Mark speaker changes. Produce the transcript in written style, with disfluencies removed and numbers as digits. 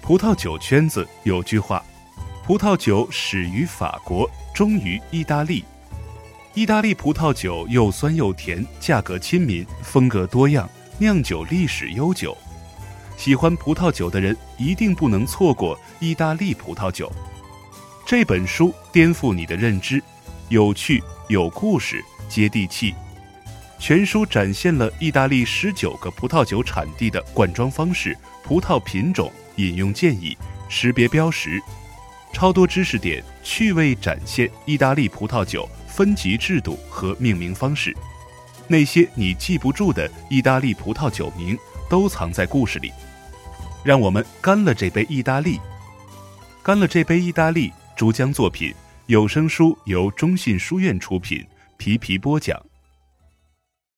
Speaker 1: 葡萄酒圈子有句话，葡萄酒始于法国，终于意大利。意大利葡萄酒又酸又甜，价格亲民，风格多样，酿酒历史悠久。喜欢葡萄酒的人一定不能错过意大利葡萄酒。这本书颠覆你的认知，有趣、有故事、接地气。全书展现了意大利19个葡萄酒产地的灌装方式、葡萄品种、饮用建议、识别标识，超多知识点趣味展现意大利葡萄酒分级制度和命名方式。那些你记不住的意大利葡萄酒名都藏在故事里。让我们干了这杯意大利。干了这杯意大利，主讲作品有声书由中信书院出品，皮皮播讲。